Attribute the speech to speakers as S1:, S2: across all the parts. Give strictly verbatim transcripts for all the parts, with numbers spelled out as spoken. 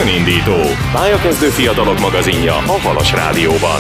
S1: Önindító. Pályakezdő fiatalok magazinja a Halas Rádióban.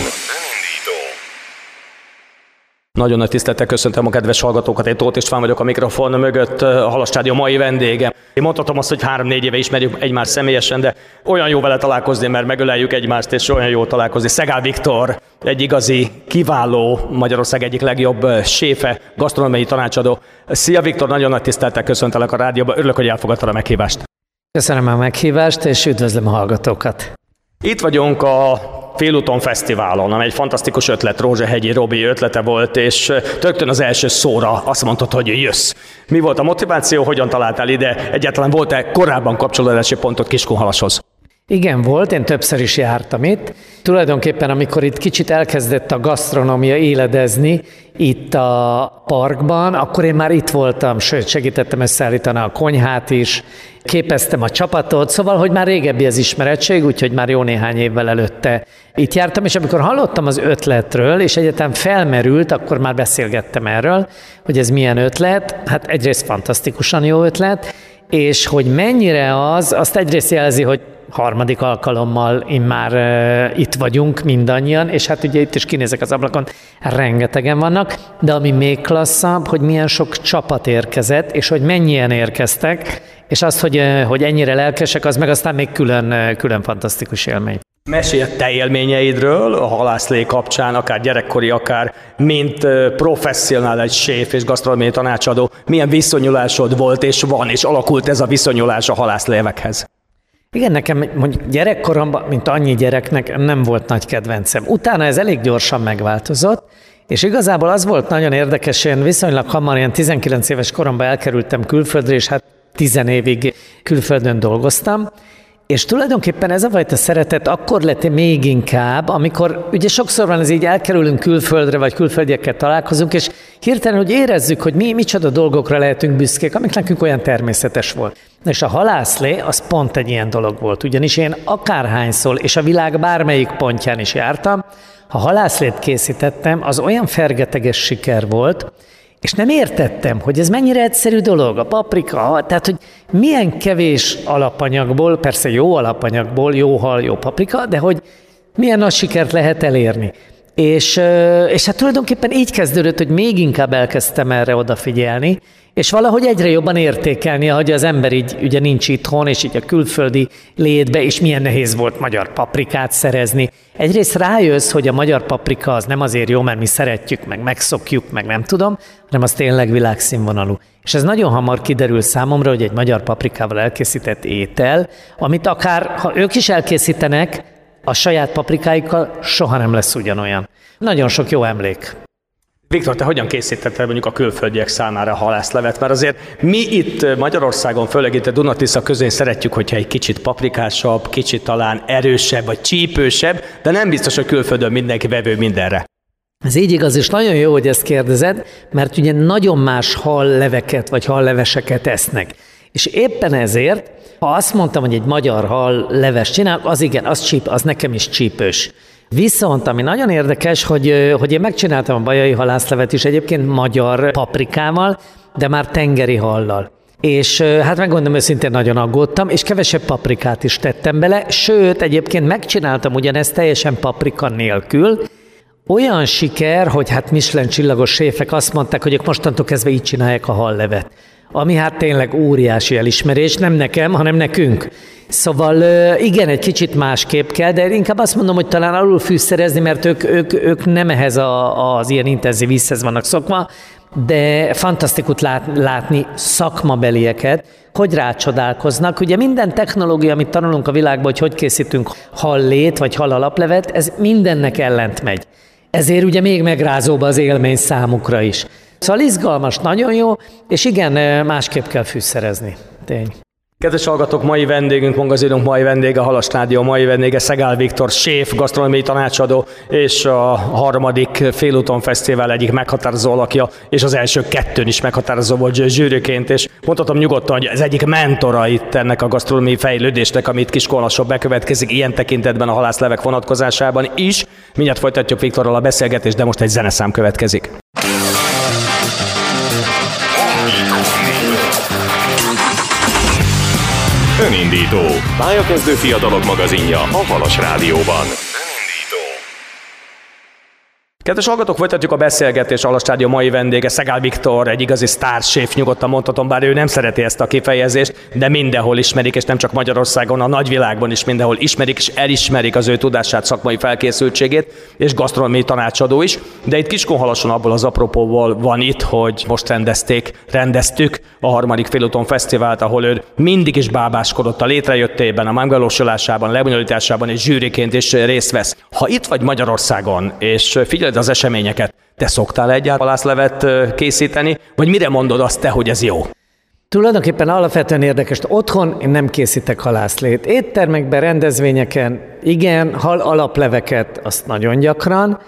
S2: Nagyon nagy tisztelettel köszöntöm a kedves hallgatókat, én Tóth István vagyok a mikrofon mögött, a Halas Rádió mai vendége. Én mondhatom azt, hogy három-négy éve ismerjük egymást személyesen, de olyan jó vele találkozni, mert megöleljük egymást, és olyan jó találkozni. Szegál Viktor, egy igazi, kiváló, Magyarország egyik legjobb séfe, gasztronómiai tanácsadó. Szia Viktor, nagyon nagy tisztelettel köszöntelek a rádióban, örülök, hogy elfogadtad a meghívást.
S3: Köszönöm a meghívást, és üdvözlöm a hallgatókat.
S2: Itt vagyunk a Félúton Fesztiválon, amely egy fantasztikus ötlet, Rózsahegyi Robi ötlete volt, és rögtön az első szóra azt mondtad, hogy jössz. Mi volt a motiváció, hogyan találtál ide? Egyáltalán volt-e korábban kapcsolódási pontot Kiskunhalashoz?
S3: Igen, volt, én többször is jártam itt. Tulajdonképpen, amikor itt kicsit elkezdett a gasztronómia éledezni itt a parkban, akkor én már itt voltam, sőt, segítettem összeállítani a konyhát is, képeztem a csapatot, szóval, hogy már régebbi az ismerettség, úgyhogy már jó néhány évvel előtte itt jártam, és amikor hallottam az ötletről, és egyetem felmerült, akkor már beszélgettem erről, hogy ez milyen ötlet, hát egyrészt fantasztikusan jó ötlet, és hogy mennyire az, azt egyrészt jelzi, hogy harmadik alkalommal immár uh, itt vagyunk mindannyian, és hát ugye itt is kinézek az ablakon, rengetegen vannak, de ami még klasszabb, hogy milyen sok csapat érkezett, és hogy mennyien érkeztek, és azt, hogy, uh, hogy ennyire lelkesek, az meg aztán még külön, uh, külön fantasztikus élmény.
S2: Mesélj a te élményeidről a halászlé kapcsán, akár gyerekkori, akár mint professzionális séf és gasztronómiai tanácsadó. Milyen viszonyulásod volt és van, és alakult ez a viszonyulás a halászlévekhez?
S3: Igen, nekem mondjuk gyerekkoromban, mint annyi gyereknek, nem volt nagy kedvencem. Utána ez elég gyorsan megváltozott, és igazából az volt nagyon érdekes, én viszonylag hamar, ilyen tizenkilenc éves koromban elkerültem külföldre, és hát tizen évig külföldön dolgoztam, és tulajdonképpen ez a fajta szeretet akkor lett még inkább, amikor ugye sokszor van ez így, elkerülünk külföldre, vagy külföldiekkel találkozunk, és hirtelen, hogy érezzük, hogy mi micsoda dolgokra lehetünk büszkék, amik nekünk olyan természetes volt. És a halászlé az pont egy ilyen dolog volt, ugyanis én akárhányszor, és a világ bármelyik pontján is jártam, ha halászlét készítettem, az olyan fergeteges siker volt, és nem értettem, hogy ez mennyire egyszerű dolog, a paprika, tehát, hogy milyen kevés alapanyagból, persze jó alapanyagból, jó hal, jó paprika, de hogy milyen nagy sikert lehet elérni. És, és hát tulajdonképpen így kezdődött, hogy még inkább elkezdtem erre odafigyelni, és valahogy egyre jobban értékelni, hogy az ember így ugye nincs itthon, és így a külföldi létbe, és milyen nehéz volt magyar paprikát szerezni. Egyrészt rájössz, hogy a magyar paprika az nem azért jó, mert mi szeretjük, meg megszokjuk, meg nem tudom, hanem az tényleg világszínvonalú. És ez nagyon hamar kiderül számomra, hogy egy magyar paprikával elkészített étel, amit akár, ha ők is elkészítenek, a saját paprikáikkal soha nem lesz ugyanolyan. Nagyon sok jó emlék.
S2: Viktor, te hogyan készítetted mondjuk a külföldiek számára a halászlevet? Mert azért mi itt Magyarországon, főleg itt a Duna-Tisza közén szeretjük, hogyha egy kicsit paprikásabb, kicsit talán erősebb vagy csípősebb, de nem biztos, hogy külföldön mindenki vevő mindenre.
S3: Ez így igaz, és nagyon jó, hogy ezt kérdezed, mert ugye nagyon más halleveket vagy halleveseket esznek. És éppen ezért, ha azt mondtam, hogy egy magyar hallleves csinálok, az igen, az csíp, az nekem is csípős. Viszont, ami nagyon érdekes, hogy, hogy én megcsináltam a bajai halászlevet is egyébként magyar paprikával, de már tengeri hallal. És hát megmondom őszintén, nagyon aggódtam, és kevesebb paprikát is tettem bele, sőt, egyébként megcsináltam ugyanezt teljesen paprika nélkül. Olyan siker, hogy hát Michelin csillagos séfek azt mondták, hogy ők mostantól kezdve így csinálják a hallevet. Ami hát tényleg óriási elismerés, nem nekem, hanem nekünk. Szóval igen, egy kicsit másképp kell, de inkább azt mondom, hogy talán alul fűszerezni, mert ők, ők, ők nem ehhez a, az ilyen intenzív vízhez vannak szokva, de fantasztikus lát, látni szakmabelieket, hogy rácsodálkoznak. Ugye minden technológia, amit tanulunk a világban, hogy hogy készítünk hallét vagy halalaplevet, ez mindennek ellent megy. Ezért ugye még megrázóbb az élmény számukra is. Szóval izgalmas, nagyon jó, és igen, másképp kell fűszerezni. Tény.
S2: Kedves hallgatók, mai vendégünk, magazinunk mai vendége, a Halas Rádió mai vendége, Szegál Viktor, séf, gasztronómiai tanácsadó, és a harmadik Félúton Fesztivál egyik meghatározó alakja, és az első kettőn is meghatározó volt zsűriként, és mondhatom nyugodtan, hogy ez egyik mentora itt ennek a gasztronómiai fejlődésnek, amit Kiskunhalason bekövetkezik, ilyen tekintetben a halászlevek vonatkozásában is. Mindjárt folytatjuk Viktorral a beszélgetést, de most egy zeneszám következik.
S1: Önindító. Pályakezdő fiatalok magazinja a Halas Rádióban.
S2: Kedves hallgatók, folytatjuk a beszélgetést. A Halas Rádió mai vendége Szegál Viktor, egy igazi sztárséf, nyugodtan mondhatom, bár ő nem szereti ezt a kifejezést, de mindenhol ismerik, és nem csak Magyarországon, a nagyvilágban is mindenhol ismerik, és elismerik az ő tudását, szakmai felkészültségét, és gasztronómiai tanácsadó is. De itt Kiskunhalason abból az apropóból van itt, hogy most rendezték, rendeztük a harmadik félúton fesztivált, ahol ő mindig is bábáskodott a létrejöttében, a megvalósulásában, a lebonyolításában, és zsűriként is részt vesz. Ha itt vagy Magyarországon, és figyeled az eseményeket, te szoktál egyáltalán halászlevet készíteni, vagy mire mondod azt te, hogy ez jó?
S3: Tulajdonképpen alapvetően érdekes, otthon én nem készítek halászlét. Éttermekben, rendezvényeken, igen, hal alapleveket azt nagyon gyakran,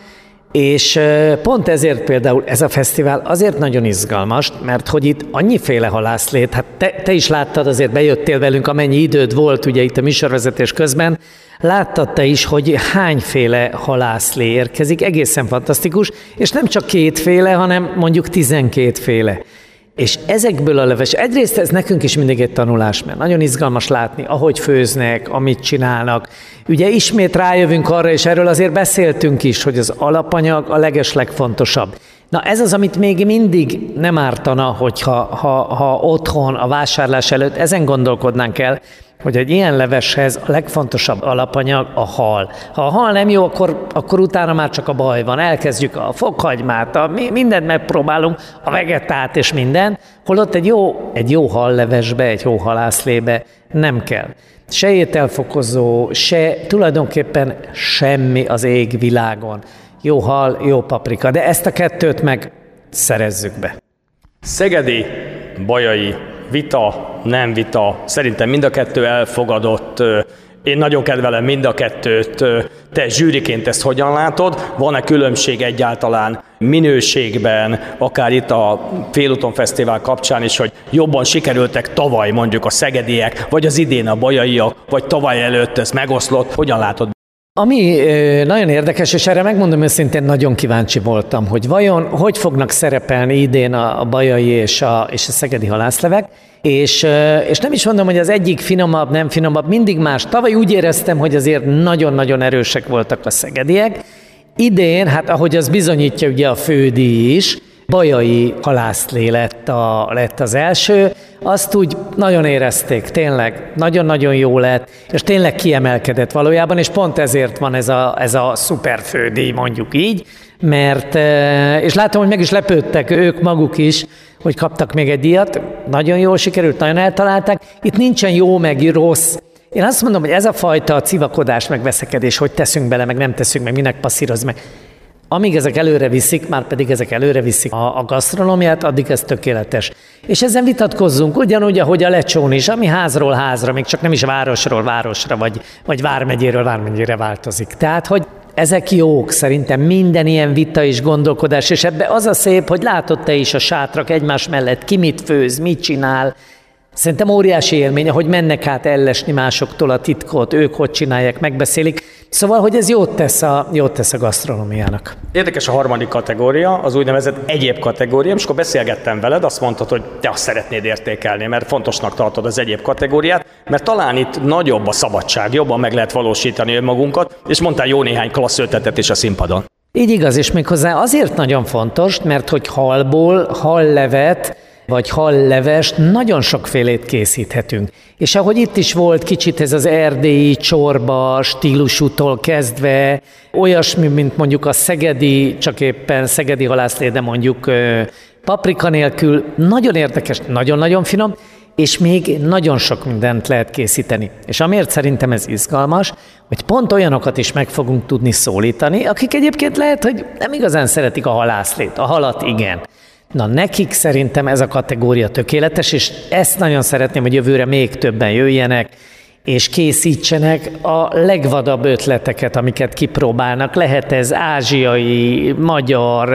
S3: és pont ezért például ez a fesztivál azért nagyon izgalmas, mert hogy itt annyiféle halászlét, hát te, te is láttad, azért bejöttél velünk, amennyi időd volt ugye itt a műsorvezetés közben, láttad te is, hogy hányféle halászlé érkezik, egészen fantasztikus, és nem csak kétféle, hanem mondjuk tizenkétféle. És ezekből a leves, egyrészt ez nekünk is mindig egy tanulás, mert nagyon izgalmas látni, ahogy főznek, amit csinálnak. Ugye ismét rájövünk arra, és erről azért beszéltünk is, hogy az alapanyag a legeslegfontosabb. Na ez az, amit még mindig nem ártana, hogyha ha, ha otthon, a vásárlás előtt ezen gondolkodnánk el, hogy egy ilyen leveshez a legfontosabb alapanyag a hal. Ha a hal nem jó, akkor, akkor utána már csak a baj van. Elkezdjük a fokhagymát, a, mindent megpróbálunk, a vegetát és minden, holott egy jó, egy jó hallevesbe, egy jó halászlébe nem kell. Se ételfokozó, se tulajdonképpen semmi az ég világon. Jó hal, jó paprika, de ezt a kettőt meg szerezzük be.
S2: Szegedi, bajai, vita, nem vita, szerintem mind a kettő elfogadott. Én nagyon kedvelem mind a kettőt. Te zsűriként ezt hogyan látod? Van-e különbség egyáltalán minőségben, akár itt a Félúton Fesztivál kapcsán is, hogy jobban sikerültek tavaly mondjuk a szegediek, vagy az idén a bajaiak, vagy tavaly előtt ez megoszlott? Hogyan látod?
S3: Ami nagyon érdekes, és erre megmondom őszintén, nagyon kíváncsi voltam, hogy vajon hogy fognak szerepelni idén a, a bajai és a, és a szegedi halászlevek, és, és nem is mondom, hogy az egyik finomabb, nem finomabb, mindig más. Tavaly úgy éreztem, hogy azért nagyon-nagyon erősek voltak a szegediek. Idén, hát ahogy az bizonyítja ugye a fődíj is, bajai halászlé lett, a, lett az első, azt úgy nagyon érezték, tényleg, nagyon-nagyon jó lett, és tényleg kiemelkedett valójában, és pont ezért van ez a, ez a szuper fődíj, mondjuk így, mert, és látom, hogy meg is lepődtek ők maguk is, hogy kaptak még egy díjat, nagyon jól sikerült, nagyon eltalálták, itt nincsen jó meg rossz. Én azt mondom, hogy ez a fajta civakodás, meg veszekedés, hogy teszünk bele, meg nem teszünk, meg minek passzíroz meg. Amíg ezek előre viszik, már pedig ezek előre viszik a, a gasztronómiát, addig ez tökéletes. És ezen vitatkozzunk, ugyanúgy, ahogy a lecsón is, ami házról házra, még csak nem is városról városra, vagy, vagy vármegyéről vármegyére változik. Tehát, hogy ezek jók, szerintem minden ilyen vita és gondolkodás, és ebbe az a szép, hogy látod te is a sátrak egymás mellett, ki mit főz, mit csinál. Szerintem óriási élmény, hogy mennek át ellesni másoktól a titkot, ők hogy csinálják, megbeszélik. Szóval, hogy ez jót tesz a, jót tesz a gasztronómiának.
S2: Érdekes a harmadik kategória, az úgynevezett egyéb kategória, és akkor beszélgettem veled, azt mondtad, hogy te azt szeretnéd értékelni, mert fontosnak tartod az egyéb kategóriát, mert talán itt nagyobb a szabadság, jobban meg lehet valósítani önmagunkat, és mondtál jó néhány klassz ötletet is a színpadon.
S3: Így igaz, és méghozzá azért nagyon fontos, mert hogy halból, hallevet, vagy hallevest nagyon sokfélét készíthetünk. És ahogy itt is volt kicsit ez az erdélyi csorba stílusútól kezdve, olyasmi, mint mondjuk a szegedi, csak éppen szegedi halászlé, de mondjuk paprika nélkül, nagyon érdekes, nagyon-nagyon finom, és még nagyon sok mindent lehet készíteni. És amiért szerintem ez izgalmas, hogy pont olyanokat is meg fogunk tudni szólítani, akik egyébként lehet, hogy nem igazán szeretik a halászlét, a halat igen. Na nekik szerintem ez a kategória tökéletes, és ezt nagyon szeretném, hogy jövőre még többen jöjjenek, és készítsenek a legvadabb ötleteket, amiket kipróbálnak. Lehet ez ázsiai, magyar,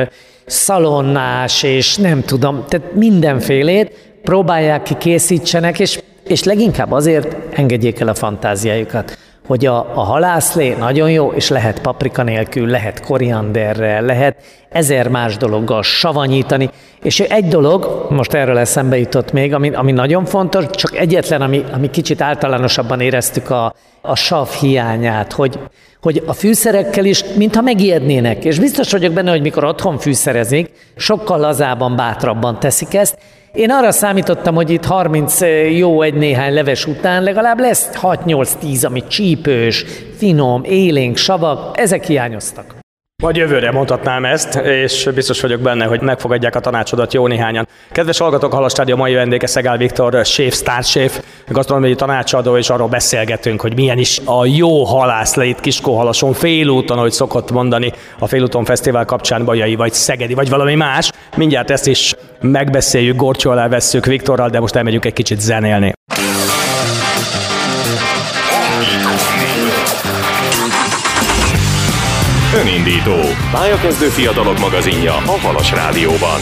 S3: szalonnás, és nem tudom, tehát mindenfélét próbálják ki, készítsenek, és, és leginkább azért engedjék el a fantáziájukat, hogy a, a halászlé nagyon jó, és lehet paprika nélkül, lehet korianderrel, lehet ezer más dologgal savanyítani, és egy dolog, most erről eszembe jutott még, ami, ami nagyon fontos, csak egyetlen, ami, ami kicsit általánosabban éreztük a, a sav hiányát, hogy, hogy a fűszerekkel is, mintha megijednének, és biztos vagyok benne, hogy mikor otthon fűszerezik, sokkal lazábban, bátrabban teszik ezt. Én arra számítottam, hogy itt harminc jó egy néhány leves után legalább lesz hat-nyolc-tíz, ami csípős, finom, élénk, savak, ezek hiányoztak.
S2: Majd jövőre mondhatnám ezt, és biztos vagyok benne, hogy megfogadják a tanácsodat jó néhányan. Kedves hallgatók, a Halas Rádió mai vendége Szegál Viktor, séf, sztárséf, gasztronómiai tanácsadó, és arról beszélgetünk, hogy milyen is a jó halászlé itt Kiskóhalason, félúton, ahogy szokott mondani, a Félúton Fesztivál kapcsán bajai, vagy szegedi, vagy valami más. Mindjárt ezt is megbeszéljük, górcső alá vesszük Viktorral, de most elmegyünk egy kicsit zenélni.
S1: Önindító. Pályakezdő fiatalok magazinja a Halas Rádióban.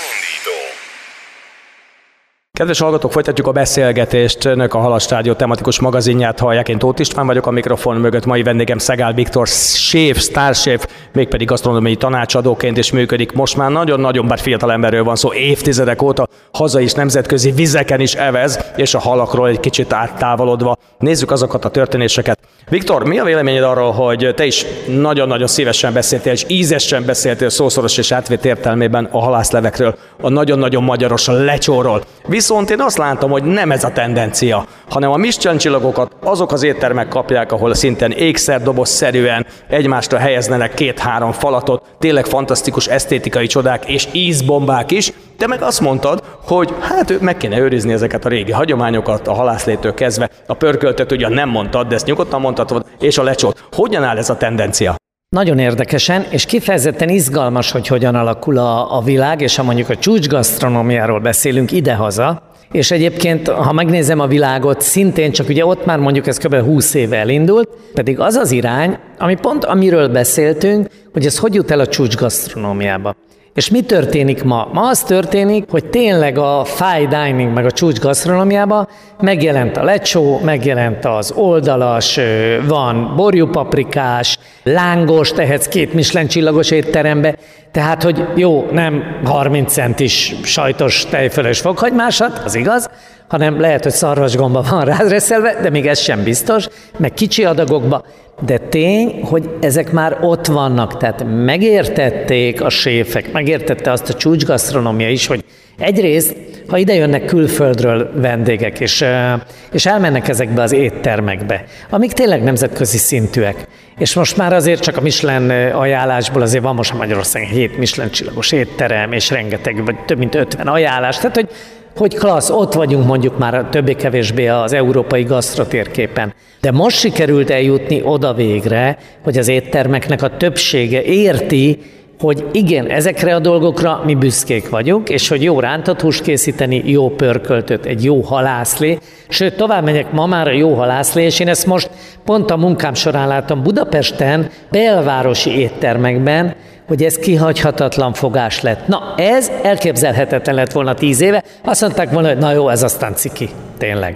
S2: Kedves hallgatók, folytatjuk a beszélgetést. Önök a Halas Rádió tematikus magazinját hallják. Én Tóth István vagyok, a mikrofon mögött mai vendégem Szegál Viktor, séf, sztárséf, mégpedig gasztronómiai tanácsadóként is működik. Most már nagyon-nagyon, bár fiatal emberről van szó, évtizedek óta hazai és nemzetközi vizeken is evez, és a halakról egy kicsit áttávolodva. Nézzük azokat a történéseket. Viktor, mi a véleményed arról, hogy te is nagyon-nagyon szívesen beszéltél, és ízesen beszéltél szószoros és átvét értelmében a halászlevekről, a nagyon-nagyon magyaros a lecsóról. Viszont én azt látom, hogy nem ez a tendencia, hanem a Michelin csillagokat azok az éttermek kapják, ahol szintén ékszerdobozszerűen egymásra helyeznenek két-három falatot, tényleg fantasztikus esztétikai csodák és ízbombák is. Te meg azt mondtad, hogy hát meg kéne őrizni ezeket a régi hagyományokat, a halászlétől kezdve, a pörköltet ugyan nem mondtad, de ezt nyugodtan mondhatod, és a lecsót. Hogyan áll ez a tendencia?
S3: Nagyon érdekesen, és kifejezetten izgalmas, hogy hogyan alakul a, a világ, és ha mondjuk a csúcsgasztronómiáról beszélünk idehaza, és egyébként, ha megnézem a világot, szintén csak ugye ott már mondjuk ez kb. húsz éve elindult, pedig az az irány, ami pont amiről beszéltünk, hogy ez hogy jut el a csúcsgasztronómiába. És mi történik ma? Ma az történik, hogy tényleg a fine dining meg a csúcsgasztronómiában megjelent a lecsó, megjelent az oldalas, van borjúpaprikás, lángos, tehetsz két Michelin csillagos étterembe, tehát, hogy jó, nem harminc centis sajtos tejfölös fokhagymásat, az igaz, hanem lehet, hogy szarvasgomba van rádreszelve, de még ez sem biztos, meg kicsi adagokba, de tény, hogy ezek már ott vannak, tehát megértették a séfek, megértette azt a csúcsgasztronómia is, hogy egyrészt, ha ide jönnek külföldről vendégek, és, és elmennek ezekbe az éttermekbe, amik tényleg nemzetközi szintűek, és most már azért csak a Michelin ajánlásból azért van most Magyarországon hét Michelin csillagos étterem, és rengeteg, vagy több mint ötven ajánlás, tehát hogy hogy klassz, ott vagyunk mondjuk már többé-kevésbé az európai gasztrotérképen. De most sikerült eljutni oda végre, hogy az éttermeknek a többsége érti, hogy igen, ezekre a dolgokra mi büszkék vagyunk, és hogy jó rántott húst készíteni, jó pörköltöt, egy jó halászlé, sőt, tovább megyek, ma már a jó halászlé, és én ezt most pont a munkám során látom Budapesten, belvárosi éttermekben, hogy ez kihagyhatatlan fogás lett. Na, ez elképzelhetetlen lett volna tíz éve, azt mondták volna, hogy na jó, ez aztán ciki, tényleg.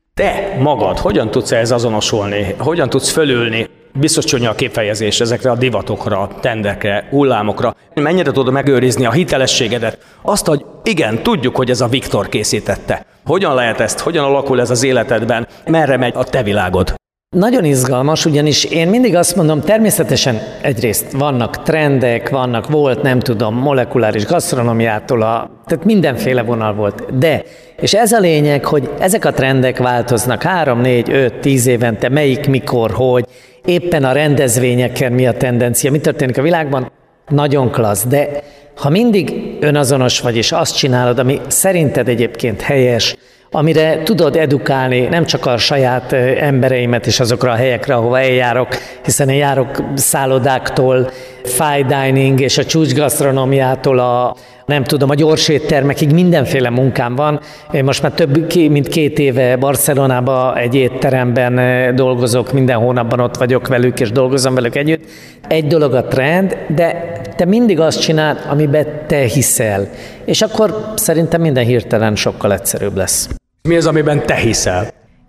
S2: Te magad hogyan tudsz ehhez azonosulni? Hogyan tudsz fölülni? Biztos csúnya a kifejezés ezekre a divatokra, tendekre, hullámokra. Mennyire tudod megőrizni a hitelességedet? Azt, hogy igen, tudjuk, hogy ez a Viktor készítette. Hogyan lehet ezt? Hogyan alakul ez az életedben? Merre megy a te világod?
S3: Nagyon izgalmas, ugyanis én mindig azt mondom, természetesen egyrészt vannak trendek, vannak, volt, nem tudom, molekuláris gasztronómiától, a, tehát mindenféle vonal volt. De, és ez a lényeg, hogy ezek a trendek változnak három, négy, öt, tíz évente, melyik, mikor, hogy, éppen a rendezvényeken mi a tendencia, mi történik a világban, nagyon klassz, de ha mindig önazonos vagy, és azt csinálod, ami szerinted egyébként helyes, amire tudod edukálni nem csak a saját embereimet és azokra a helyekre, ahova eljárok, hiszen én járok szállodáktól, fine dining és a csúcsgasztronómiától a nem tudom, a gyors éttermekig mindenféle munkám van. Én most már több mint két éve Barcelonában egy étteremben dolgozok, minden hónapban ott vagyok velük, és dolgozom velük együtt. Egy dolog a trend, de te mindig azt csináld, amiben te hiszel. És akkor szerintem minden hirtelen sokkal egyszerűbb lesz.
S2: Mi az, amiben te hiszel?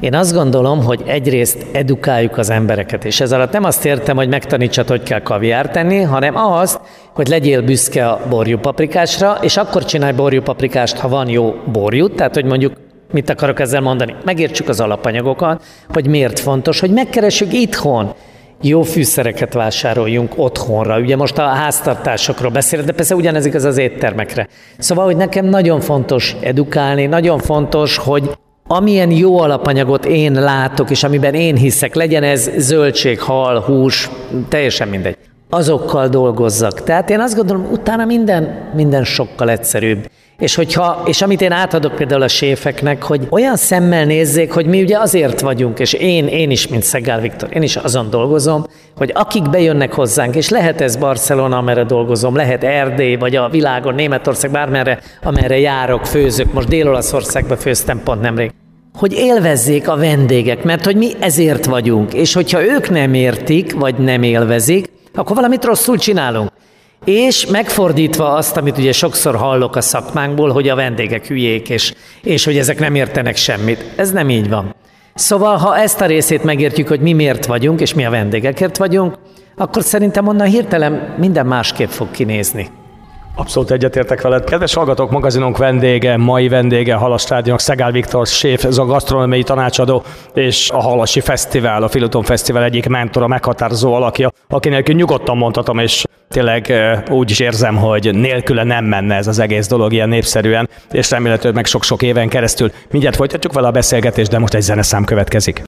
S3: Én azt gondolom, hogy egyrészt edukáljuk az embereket, és ez alatt nem azt értem, hogy megtanítsad, hogy kell kaviárt tenni, hanem azt, hogy legyél büszke a borjúpaprikásra, és akkor csinálj borjúpaprikást, ha van jó borjú, tehát hogy mondjuk mit akarok ezzel mondani? Megértsük az alapanyagokat, hogy miért fontos, hogy megkeressük itthon, jó fűszereket vásároljunk otthonra. Ugye most a háztartásokról beszélek, de persze ugyanez igaz az éttermekre. Szóval, hogy nekem nagyon fontos edukálni, nagyon fontos, hogy amilyen jó alapanyagot én látok, és amiben én hiszek, legyen ez zöldség, hal, hús, teljesen mindegy, azokkal dolgozzak. Tehát én azt gondolom, utána minden, minden sokkal egyszerűbb. És, hogyha, és amit én átadok például a séfeknek, hogy olyan szemmel nézzék, hogy mi ugye azért vagyunk, és én, én is, mint Szegál Viktor, én is azon dolgozom, hogy akik bejönnek hozzánk, és lehet ez Barcelona, amerre dolgozom, lehet Erdély, vagy a világon, Németország, bármerre, amerre járok, főzök, most Dél-Olaszországba főztem pont nemrég, hogy élvezzék a vendégek, mert hogy mi ezért vagyunk, és hogyha ők nem értik, vagy nem élvezik, akkor valamit rosszul csinálunk. És megfordítva azt, amit ugye sokszor hallok a szakmánkból, hogy a vendégek hülyék, és, és hogy ezek nem értenek semmit. Ez nem így van. Szóval, ha ezt a részét megértjük, hogy mi miért vagyunk, és mi a vendégekért vagyunk, akkor szerintem onnan hirtelen minden másképp fog kinézni.
S2: Abszolút egyetértek veled. Kedves hallgatók, magazinunk vendége, mai vendége Halas Rádiónak Szegál Viktor séf, ez a gasztronómiai tanácsadó, és a Halasi Fesztivál, a Félúton Fesztivál egyik mentora, meghatározó alakja, akinek nyugodtan mondhatom, és tényleg úgy is érzem, hogy nélküle nem menne ez az egész dolog ilyen népszerűen, és remélhetőleg meg sok-sok éven keresztül. Mindjárt folytatjuk vele a beszélgetést, de most egy zeneszám következik.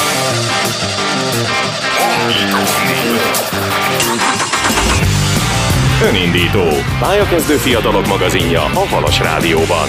S1: Önindító. Pályakezdő fiatalok magazinja a Halas Rádióban.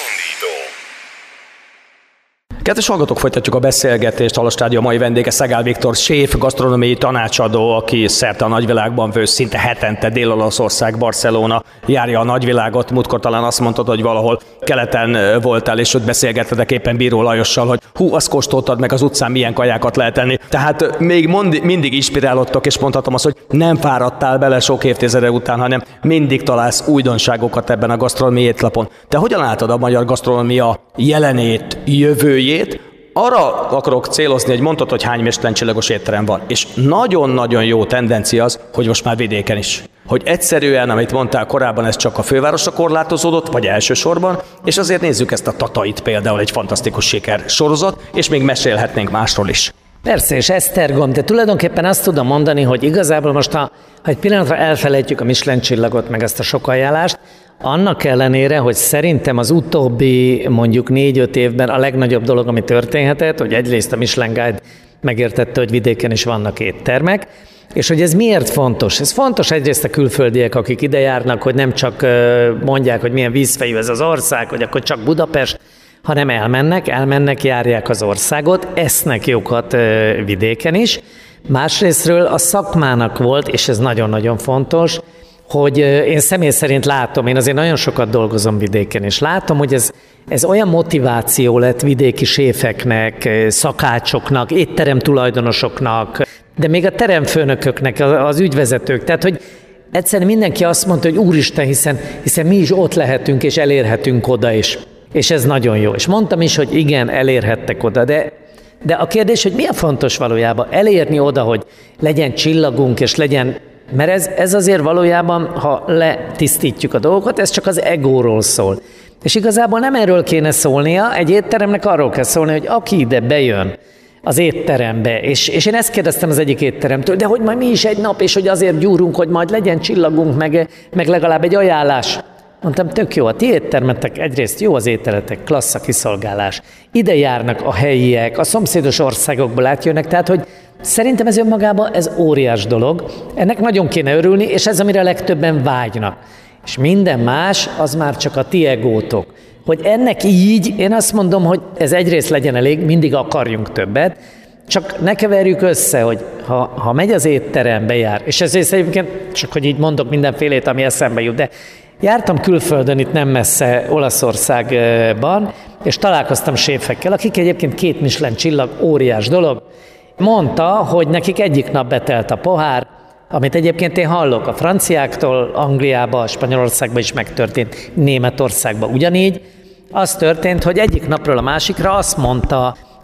S2: Kedves hallgatók, folytatjuk a beszélgetést. Halas Rádió mai vendége Szegál Viktor séf, gasztronómiai tanácsadó, aki szerte a nagyvilágban főz, szinte hetente Dél-Olaszország, Barcelona járja a nagyvilágot. Múltkor talán azt mondtad, hogy valahol keleten voltál, és ott beszélgettetek éppen Bíró Lajossal, hogy hú, azt kóstoltad meg az utcán, milyen kajákat lehet enni. Tehát még mondi, mindig inspirálódtok, és mondhatom azt, hogy nem fáradtál bele sok évtizede után, hanem mindig találsz újdonságokat ebben a gasztronómiai étlapon. Te hogyan látod a magyar gasztronómia jelenét, jövőjét? Arra akarok célozni, hogy mondtad, hogy hány Michelin-csillagos étterem van, és nagyon-nagyon jó tendencia az, hogy most már vidéken is. Hogy egyszerűen, amit mondtál korábban, ez csak a fővárosra korlátozódott, vagy elsősorban, és azért nézzük ezt a Tatait például, egy fantasztikus siker sorozat, és még mesélhetnénk másról is.
S3: Persze, és Esztergom, de tulajdonképpen azt tudom mondani, hogy igazából most, ha, ha egy pillanatra elfelejtjük a Michelin-csillagot, meg ezt a sok ajánlást, annak ellenére, hogy szerintem az utóbbi mondjuk négy-öt évben a legnagyobb dolog, ami történhetett, hogy egyrészt a Michelin Guide megértette, hogy vidéken is vannak éttermek, és hogy ez miért fontos? Ez fontos egyrészt a külföldiek, akik ide járnak, hogy nem csak mondják, hogy milyen vízfejű ez az ország, hogy akkor csak Budapest, hanem elmennek, elmennek, járják az országot, esznek jókat vidéken is. Másrésztről a szakmának volt, és ez nagyon-nagyon fontos, hogy én személy szerint látom, én azért nagyon sokat dolgozom vidéken, és látom, hogy ez, ez olyan motiváció lett vidéki séfeknek, szakácsoknak, étterem tulajdonosoknak, de még a teremfőnököknek, az ügyvezetők, tehát hogy egyszerűen mindenki azt mondta, hogy úristen, hiszen, hiszen mi is ott lehetünk, és elérhetünk oda is. És ez nagyon jó. És mondtam is, hogy igen, elérhettek oda, de, de a kérdés, hogy mi a fontos valójában? Elérni oda, hogy legyen csillagunk, és legyen, mert ez, ez azért valójában, ha letisztítjuk a dolgokat, ez csak az egóról szól. És igazából nem erről kéne szólnia, egy étteremnek arról kell szólni, hogy aki ide bejön az étterembe, és, és én ezt kérdeztem az egyik étteremtől, de hogy majd mi is egy nap, és hogy azért gyúrunk, hogy majd legyen csillagunk, meg, meg legalább egy ajánlás. Mondtam, tök jó, a ti éttermetek, egyrészt jó az ételetek, klassz a kiszolgálás. Ide járnak a helyiek, a szomszédos országokból átjönnek, tehát hogy szerintem ez önmagában ez óriás dolog. Ennek nagyon kéne örülni, és ez, amire legtöbben vágynak. És minden más, az már csak a ti egótok. Hogy ennek így, én azt mondom, hogy ez egyrészt legyen elég, mindig akarjunk többet, csak ne keverjük össze, hogy ha, ha megy az étterembe jár, és ezért egyébként, csak hogy így mondok mindenfélét, ami eszembe jut, de jártam külföldön, itt nem messze Olaszországban, és találkoztam séfekkel, akik egyébként két Michelin csillag, óriás dolog. Mondta, hogy nekik egyik nap betelt a pohár, amit egyébként én hallok a franciáktól, Angliába, Spanyolországban is megtörtént, Németországban ugyanígy. Az történt, hogy egyik napról a másikra azt mondta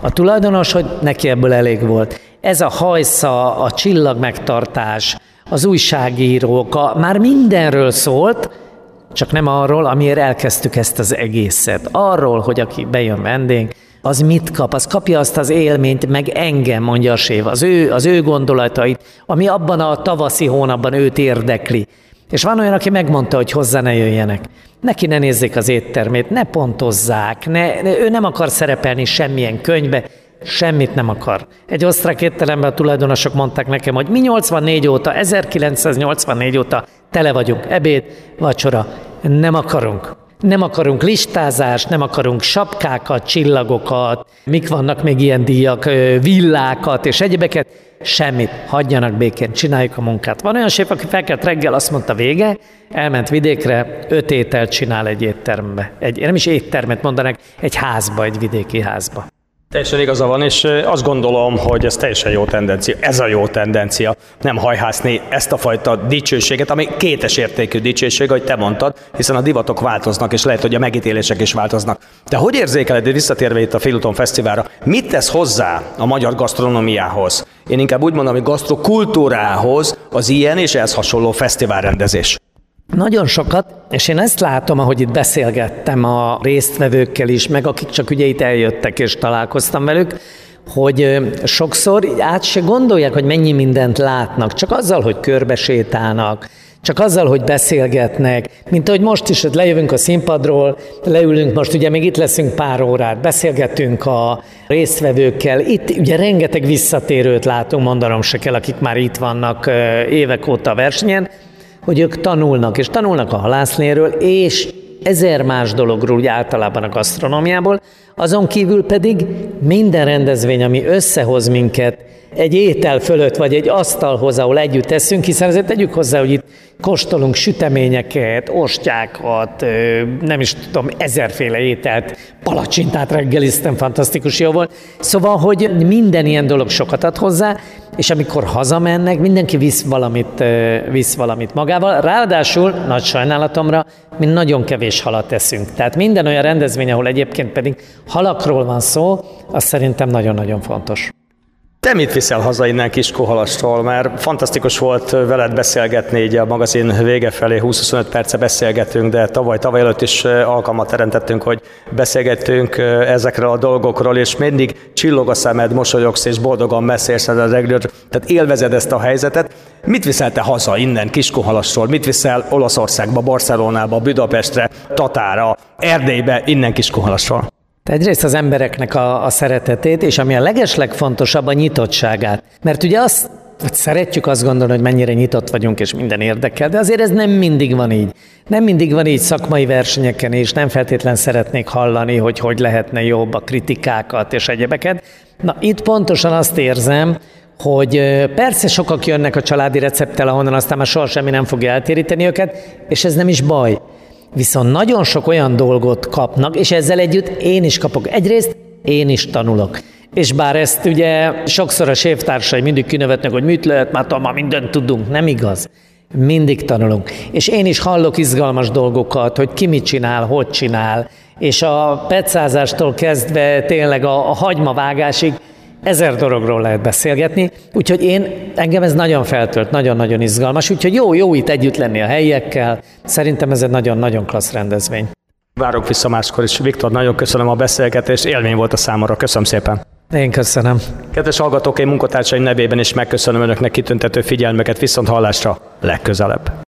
S3: A tulajdonos, hogy neki ebből elég volt. Ez a hajsza, a csillagmegtartás, az újságírók, a, már mindenről szólt, csak nem arról, amiért elkezdtük ezt az egészet. Arról, hogy aki bejön vendég, az mit kap, az kapja azt az élményt, meg engem, mondja a séf, az ő, az ő gondolatait, ami abban a tavaszi hónapban őt érdekli. És van olyan, aki megmondta, hogy hozzá ne jöjjenek. Neki ne nézzék az éttermét, ne pontozzák, ne, ne, ő nem akar szerepelni semmilyen könyvbe, semmit nem akar. Egy osztrák étteremben a tulajdonosok mondták nekem, hogy mi nyolcvannégy óta, ezerkilencszáznyolcvannégy óta tele vagyunk, ebéd, vacsora, nem akarunk. Nem akarunk listázást, nem akarunk sapkákat, csillagokat, mik vannak még ilyen díjak, villákat és egyebeket, semmit, hagyjanak békén, csináljuk a munkát. Van olyan séf, aki felkelt reggel, azt mondta vége, elment vidékre, öt ételt csinál egy étterembe. Egy, nem is éttermet mondanak, egy házba, egy vidéki házba.
S2: Teljesen igaza van, és azt gondolom, hogy ez teljesen jó tendencia. Ez a jó tendencia. Nem hajhászni ezt a fajta dicsőséget, ami kétes értékű dicsőség, ahogy te mondtad, hiszen a divatok változnak, és lehet, hogy a megítélések is változnak. De hogy érzékeled, visszatérve itt a Félúton Fesztiválra, mit tesz hozzá a magyar gasztronómiához? Én inkább úgy mondom, hogy gasztrokultúrához az ilyen és ehhez hasonló fesztiválrendezés.
S3: Nagyon sokat, és én ezt látom, ahogy itt beszélgettem a résztvevőkkel is, meg akik csak ugye itt eljöttek és találkoztam velük, hogy sokszor át se gondolják, hogy mennyi mindent látnak, csak azzal, hogy körbesétálnak, csak azzal, hogy beszélgetnek, mint ahogy most is, hogy lejövünk a színpadról, leülünk most, ugye még itt leszünk pár órát, beszélgetünk a résztvevőkkel, itt ugye rengeteg visszatérőt látunk, mondanom se kell, akik már itt vannak évek óta a versenyen, hogy ők tanulnak, és tanulnak a halászléről, és ezer más dologról, úgy általában a gasztronómiából, azon kívül pedig minden rendezvény, ami összehoz minket egy étel fölött, vagy egy asztalhoz, ahol együtt eszünk, hiszen azért tegyük hozzá, hogy itt kóstolunk süteményeket, ostyákat, nem is tudom, ezerféle ételt, palacsintát reggeliztem, fantasztikus jó volt. Szóval, hogy minden ilyen dolog sokat ad hozzá, és amikor hazamennek, mindenki visz valamit, visz valamit magával. Ráadásul, nagy sajnálatomra, mi nagyon kevés halat eszünk. Tehát minden olyan rendezvény, ahol egyébként pedig halakról van szó, az szerintem nagyon-nagyon fontos.
S2: Te mit viszel haza innen Kiskóhalastól? Mert fantasztikus volt veled beszélgetni, így a magazin vége felé húsz-huszonöt perce beszélgetünk, de tavaly, tavaly előtt is alkalmat teremtettünk, hogy beszélgettünk ezekről a dolgokról, és mindig csillog a szemed, mosolyogsz és boldogan beszélsz a reggelről, tehát élvezed ezt a helyzetet. Mit viszel te haza innen Kiskóhalastól? Mit viszel Olaszországba, Barcelonába, Budapestre, Tatára, Erdélybe, innen Kiskóhalastól?
S3: Egyrészt az embereknek a, a szeretetét, és ami a legeslegfontosabb, a nyitottságát. Mert ugye azt, hogy szeretjük azt gondolni, hogy mennyire nyitott vagyunk, és minden érdekel, de azért ez nem mindig van így. Nem mindig van így szakmai versenyeken, és nem feltétlen szeretnék hallani, hogy hogy lehetne jobb a kritikákat és egyebeket. Na, itt pontosan azt érzem, hogy persze sokak jönnek a családi recepttel, ahonnan aztán már soha semmi nem fogja eltéríteni őket, és ez nem is baj. Viszont nagyon sok olyan dolgot kapnak, és ezzel együtt én is kapok. Egyrészt én is tanulok. És bár ezt ugye sokszor a séftársai mindig kinevetnek, hogy mit lehet, már, már mindent tudunk, nem igaz. Mindig tanulunk. És én is hallok izgalmas dolgokat, hogy ki mit csinál, hogy csinál, és a pecázástól kezdve tényleg a, a hagymavágásig ezer dologról lehet beszélgetni, úgyhogy én, engem ez nagyon feltölt, nagyon-nagyon izgalmas, úgyhogy jó, jó itt együtt lenni a helyiekkel, szerintem ez egy nagyon-nagyon klassz rendezvény.
S2: Várok vissza máskor is. Viktor, nagyon köszönöm a beszélgetést, élmény volt a számomra, köszönöm szépen.
S3: Én köszönöm.
S2: Kedves hallgatók, én munkatársaim nevében is megköszönöm önöknek kitüntető figyelmeket, viszont hallásra legközelebb.